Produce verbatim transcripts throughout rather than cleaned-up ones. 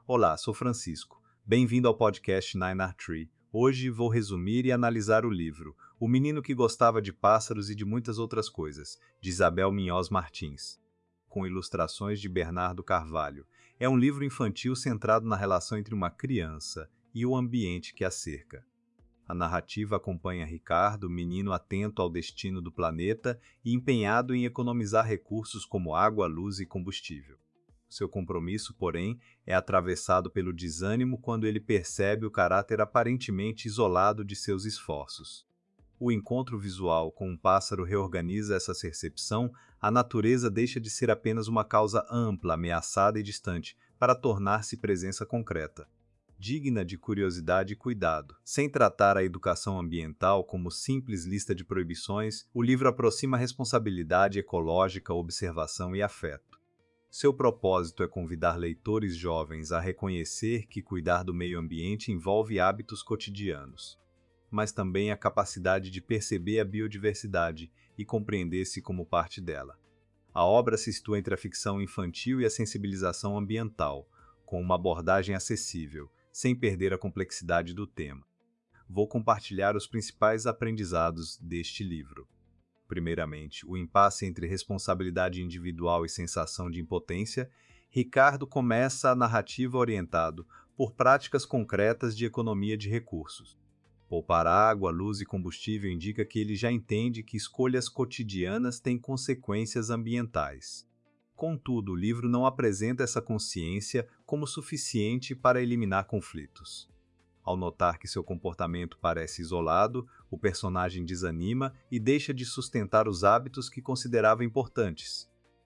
Olá, sou Francisco. Bem-vindo ao podcast Nine Art Tree. Hoje vou resumir e analisar o livro O Menino que Gostava de Pássaros e de Muitas Outras Coisas, de Isabel Minhoz Martins, com ilustrações de Bernardo Carvalho. É um livro infantil centrado na relação entre uma criança e o ambiente que a cerca. A narrativa acompanha Ricardo, menino atento ao destino do planeta e empenhado em economizar recursos como água, luz e combustível. Seu compromisso, porém, é atravessado pelo desânimo quando ele percebe o caráter aparentemente isolado de seus esforços. O encontro visual com um pássaro reorganiza essa percepção, a natureza deixa de ser apenas uma causa ampla, ameaçada e distante, para tornar-se presença concreta, digna de curiosidade e cuidado. Sem tratar a educação ambiental como simples lista de proibições, o livro aproxima a responsabilidade ecológica, observação e afeto. Seu propósito é convidar leitores jovens a reconhecer que cuidar do meio ambiente envolve hábitos cotidianos, mas também a capacidade de perceber a biodiversidade e compreender-se como parte dela. A obra se situa entre a ficção infantil e a sensibilização ambiental, com uma abordagem acessível, sem perder a complexidade do tema. Vou compartilhar os principais aprendizados deste livro. Primeiramente, o impasse entre responsabilidade individual e sensação de impotência. Ricardo começa a narrativa orientado por práticas concretas de economia de recursos. Poupar água, luz e combustível indica que ele já entende que escolhas cotidianas têm consequências ambientais. Contudo, o livro não apresenta essa consciência como suficiente para eliminar conflitos. Ao notar que seu comportamento parece isolado, o personagem desanima e deixa de sustentar os hábitos que considerava importantes.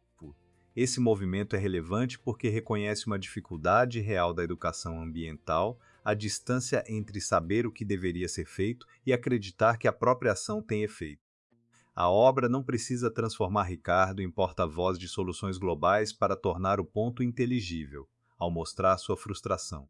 Esse movimento é relevante porque reconhece uma dificuldade real da educação ambiental, a distância entre saber o que deveria ser feito e acreditar que a própria ação tem efeito. A obra não precisa transformar Ricardo em porta-voz de soluções globais para tornar o ponto inteligível, ao mostrar sua frustração.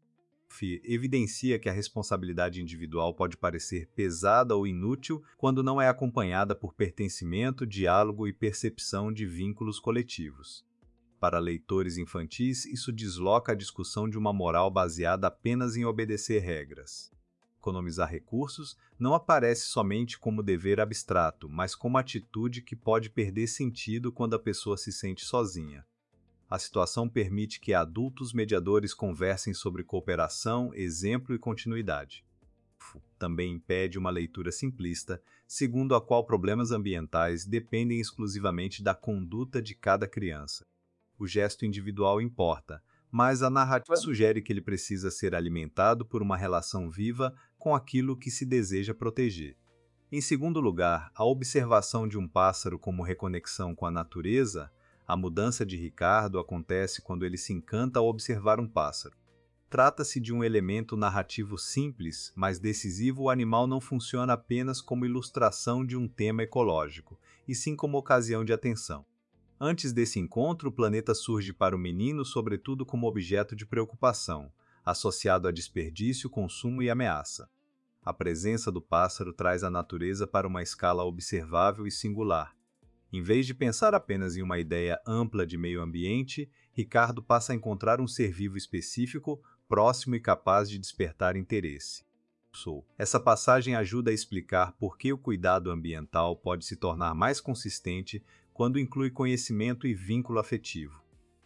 Evidencia que a responsabilidade individual pode parecer pesada ou inútil quando não é acompanhada por pertencimento, diálogo e percepção de vínculos coletivos. Para leitores infantis, isso desloca a discussão de uma moral baseada apenas em obedecer regras. Economizar recursos não aparece somente como dever abstrato, mas como atitude que pode perder sentido quando a pessoa se sente sozinha. A situação permite que adultos mediadores conversem sobre cooperação, exemplo e continuidade. Também impede uma leitura simplista, segundo a qual problemas ambientais dependem exclusivamente da conduta de cada criança. O gesto individual importa, mas a narrativa sugere que ele precisa ser alimentado por uma relação viva com aquilo que se deseja proteger. Em segundo lugar, a observação de um pássaro como reconexão com a natureza. A mudança de Ricardo acontece quando ele se encanta ao observar um pássaro. Trata-se de um elemento narrativo simples, mas decisivo. O animal não funciona apenas como ilustração de um tema ecológico, e sim como ocasião de atenção. Antes desse encontro, o planeta surge para o menino sobretudo como objeto de preocupação, associado a desperdício, consumo e ameaça. A presença do pássaro traz a natureza para uma escala observável e singular. Em vez de pensar apenas em uma ideia ampla de meio ambiente, Ricardo passa a encontrar um ser vivo específico, próximo e capaz de despertar interesse. Essa passagem ajuda a explicar por que o cuidado ambiental pode se tornar mais consistente quando inclui conhecimento e vínculo afetivo.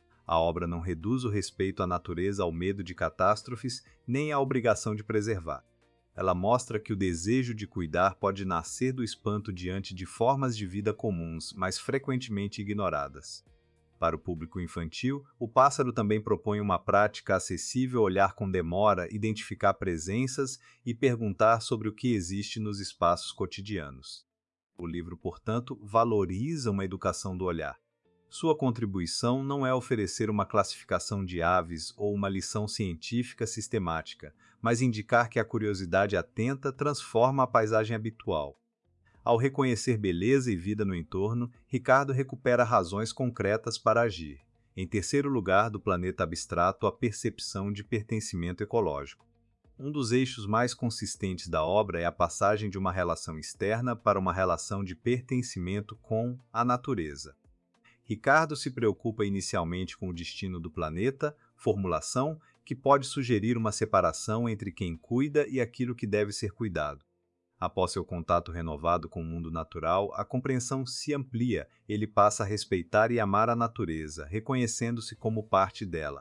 A obra não reduz o respeito à natureza ao medo de catástrofes, nem à obrigação de preservar. Ela mostra que o desejo de cuidar pode nascer do espanto diante de formas de vida comuns, mas frequentemente ignoradas. Para o público infantil, o pássaro também propõe uma prática acessível: olhar com demora, identificar presenças e perguntar sobre o que existe nos espaços cotidianos. O livro, portanto, valoriza uma educação do olhar. Sua contribuição não é oferecer uma classificação de aves ou uma lição científica sistemática, mas indicar que a curiosidade atenta transforma a paisagem habitual. Ao reconhecer beleza e vida no entorno, Ricardo recupera razões concretas para agir. Em terceiro lugar, do planeta abstrato, a percepção de pertencimento ecológico. Um dos eixos mais consistentes da obra é a passagem de uma relação externa para uma relação de pertencimento com a natureza. Ricardo se preocupa inicialmente com o destino do planeta, formulação que pode sugerir uma separação entre quem cuida e aquilo que deve ser cuidado. Após seu contato renovado com o mundo natural, a compreensão se amplia, ele passa a respeitar e amar a natureza, reconhecendo-se como parte dela.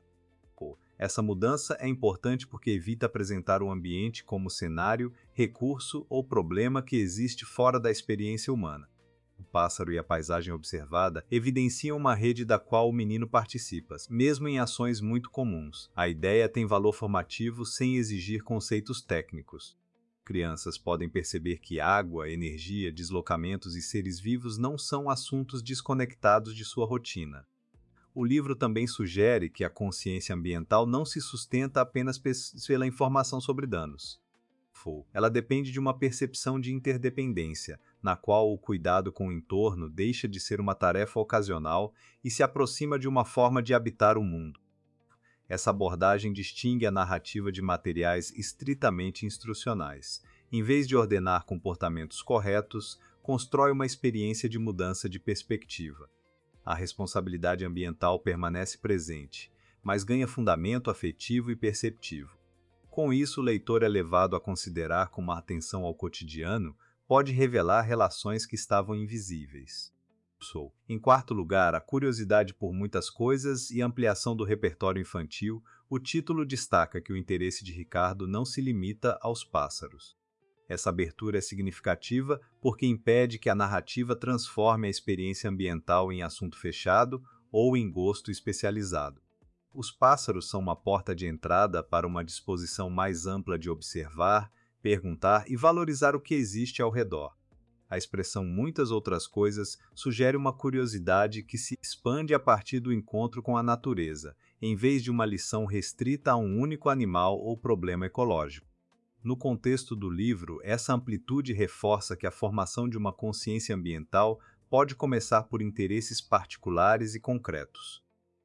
Essa mudança é importante porque evita apresentar o ambiente como cenário, recurso ou problema que existe fora da experiência humana. O pássaro e a paisagem observada evidenciam uma rede da qual o menino participa, mesmo em ações muito comuns. A ideia tem valor formativo sem exigir conceitos técnicos. Crianças podem perceber que água, energia, deslocamentos e seres vivos não são assuntos desconectados de sua rotina. O livro também sugere que a consciência ambiental não se sustenta apenas pela informação sobre danos. Ela depende de uma percepção de interdependência, na qual o cuidado com o entorno deixa de ser uma tarefa ocasional e se aproxima de uma forma de habitar o mundo. Essa abordagem distingue a narrativa de materiais estritamente instrucionais. Em vez de ordenar comportamentos corretos, constrói uma experiência de mudança de perspectiva. A responsabilidade ambiental permanece presente, mas ganha fundamento afetivo e perceptivo. Com isso, o leitor é levado a considerar com uma atenção ao cotidiano, pode revelar relações que estavam invisíveis. Em quarto lugar, a curiosidade por muitas coisas e ampliação do repertório infantil, o título destaca que o interesse de Ricardo não se limita aos pássaros. Essa abertura é significativa porque impede que a narrativa transforme a experiência ambiental em assunto fechado ou em gosto especializado. Os pássaros são uma porta de entrada para uma disposição mais ampla de observar, perguntar e valorizar o que existe ao redor. A expressão muitas outras coisas sugere uma curiosidade que se expande a partir do encontro com a natureza, em vez de uma lição restrita a um único animal ou problema ecológico. No contexto do livro, essa amplitude reforça que a formação de uma consciência ambiental pode começar por interesses particulares e concretos.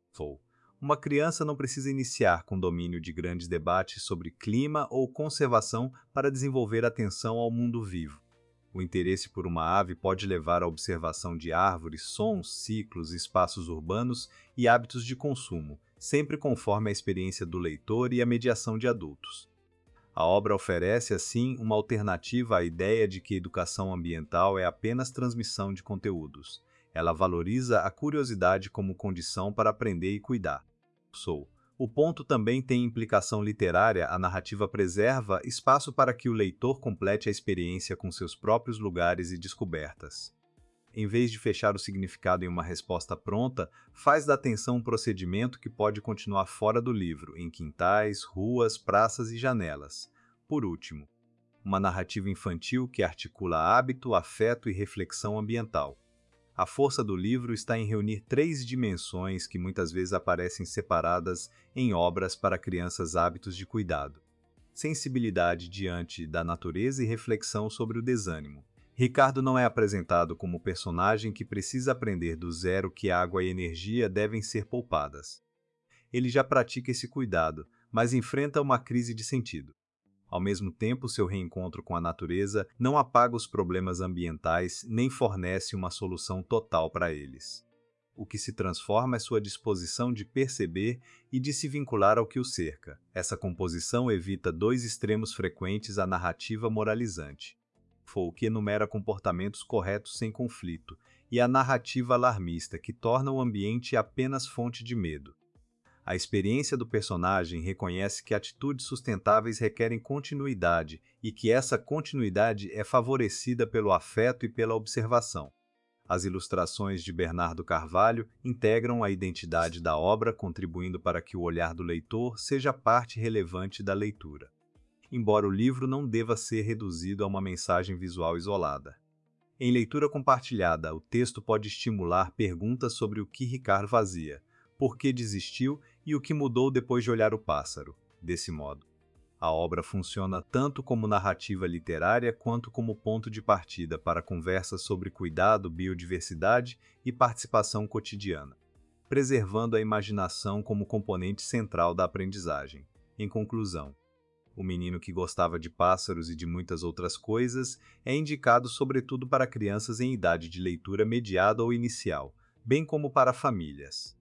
Uma criança não precisa iniciar com domínio de grandes debates sobre clima ou conservação para desenvolver atenção ao mundo vivo. O interesse por uma ave pode levar à observação de árvores, sons, ciclos, espaços urbanos e hábitos de consumo, sempre conforme a experiência do leitor e a mediação de adultos. A obra oferece, assim, uma alternativa à ideia de que educação ambiental é apenas transmissão de conteúdos. Ela valoriza a curiosidade como condição para aprender e cuidar. O ponto também tem implicação literária. A narrativa preserva espaço para que o leitor complete a experiência com seus próprios lugares e descobertas. Em vez de fechar o significado em uma resposta pronta, faz da atenção um procedimento que pode continuar fora do livro, em quintais, ruas, praças e janelas. Por último, uma narrativa infantil que articula hábito, afeto e reflexão ambiental. A força do livro está em reunir três dimensões que muitas vezes aparecem separadas em obras para crianças: hábitos de cuidado, sensibilidade diante da natureza e reflexão sobre o desânimo. Ricardo não é apresentado como personagem que precisa aprender do zero que água e energia devem ser poupadas. Ele já pratica esse cuidado, mas enfrenta uma crise de sentido. Ao mesmo tempo, seu reencontro com a natureza não apaga os problemas ambientais nem fornece uma solução total para eles. O que se transforma é sua disposição de perceber e de se vincular ao que o cerca. Essa composição evita dois extremos frequentes à narrativa moralizante: o que enumera comportamentos corretos sem conflito, e a narrativa alarmista, que torna o ambiente apenas fonte de medo. A experiência do personagem reconhece que atitudes sustentáveis requerem continuidade e que essa continuidade é favorecida pelo afeto e pela observação. As ilustrações de Bernardo Carvalho integram a identidade da obra, contribuindo para que o olhar do leitor seja parte relevante da leitura. Embora o livro não deva ser reduzido a uma mensagem visual isolada. Em leitura compartilhada, o texto pode estimular perguntas sobre o que Ricardo fazia, por que desistiu e o que mudou depois de olhar o pássaro. Desse modo, a obra funciona tanto como narrativa literária quanto como ponto de partida para conversas sobre cuidado, biodiversidade e participação cotidiana, preservando a imaginação como componente central da aprendizagem. Em conclusão, O Menino que Gostava de Pássaros e de Muitas Outras Coisas é indicado sobretudo para crianças em idade de leitura mediada ou inicial, bem como para famílias.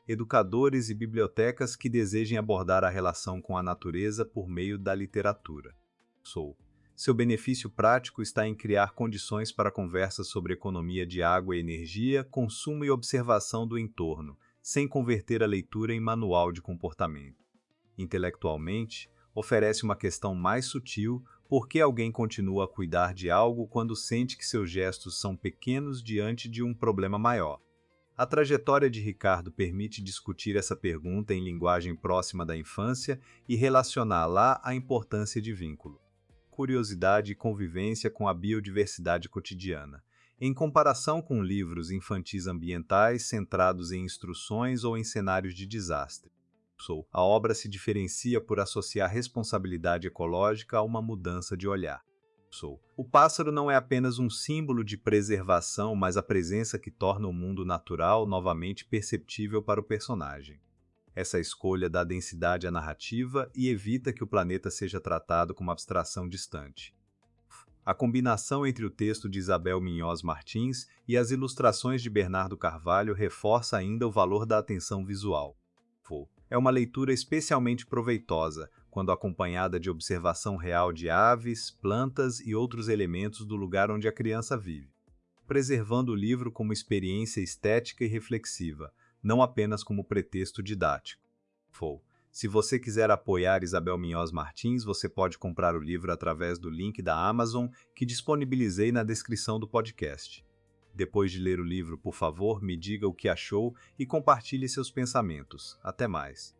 educadores e bibliotecas que desejem abordar a relação com a natureza por meio da literatura. Sou. Seu benefício prático está em criar condições para conversas sobre economia de água e energia, consumo e observação do entorno, sem converter a leitura em manual de comportamento. Intelectualmente, oferece uma questão mais sutil: por que alguém continua a cuidar de algo quando sente que seus gestos são pequenos diante de um problema maior? A trajetória de Ricardo permite discutir essa pergunta em linguagem próxima da infância e relacioná-la à importância de vínculo, curiosidade e convivência com a biodiversidade cotidiana, em comparação com livros infantis ambientais centrados em instruções ou em cenários de desastre. A obra se diferencia por associar responsabilidade ecológica a uma mudança de olhar. O pássaro não é apenas um símbolo de preservação, mas a presença que torna o mundo natural novamente perceptível para o personagem. Essa escolha dá densidade à narrativa e evita que o planeta seja tratado como abstração distante. A combinação entre o texto de Isabel Minhoz Martins e as ilustrações de Bernardo Carvalho reforça ainda o valor da atenção visual. É uma leitura especialmente proveitosa, quando acompanhada de observação real de aves, plantas e outros elementos do lugar onde a criança vive, preservando o livro como experiência estética e reflexiva, não apenas como pretexto didático. Se você quiser apoiar Isabel Minhoz Martins, você pode comprar o livro através do link da Amazon que disponibilizei na descrição do podcast. Depois de ler o livro, por favor, me diga o que achou e compartilhe seus pensamentos. Até mais!